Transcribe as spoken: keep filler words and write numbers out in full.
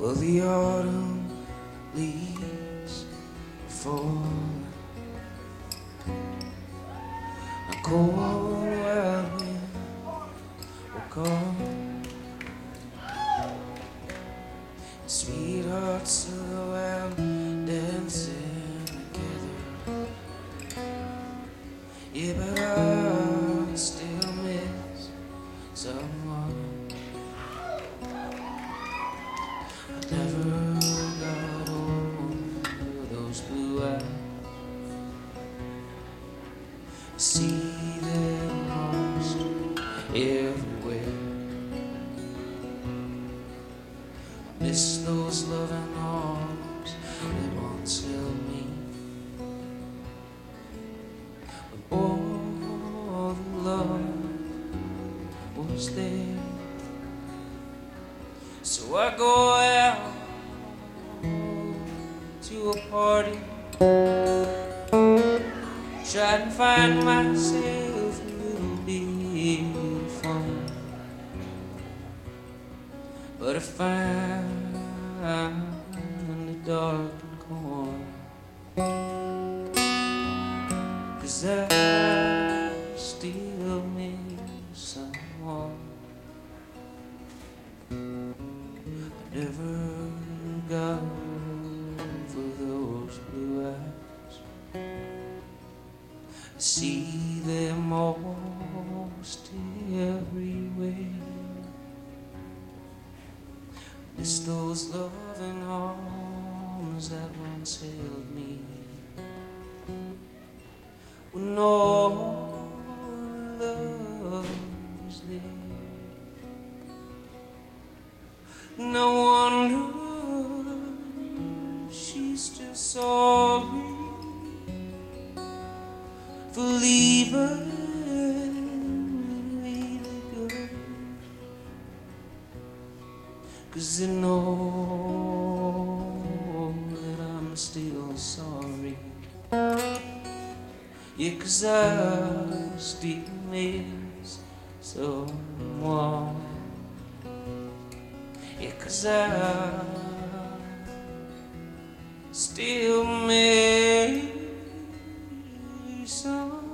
Well, the autumn leaves fall, a cold wild wind will come. Sweethearts of the wild dancing together. Yeah, but I still miss someone. I never got over those blue eyes. I see them almost everywhere. I miss those loving arms that once held me, when all the love was there. So I go out to a party, try to find myself a little bit of fun, but I find a dark corner, 'cause I still miss someone. I never got over those blue eyes. I see them almost everywhere. Miss those loving arms that once held me, when all love was there. No wonder she's just sorry for leaving me to go, 'cause they know that I'm still sorry. Yeah, 'cause I still miss someone. Yeah, 'cause I still miss someone.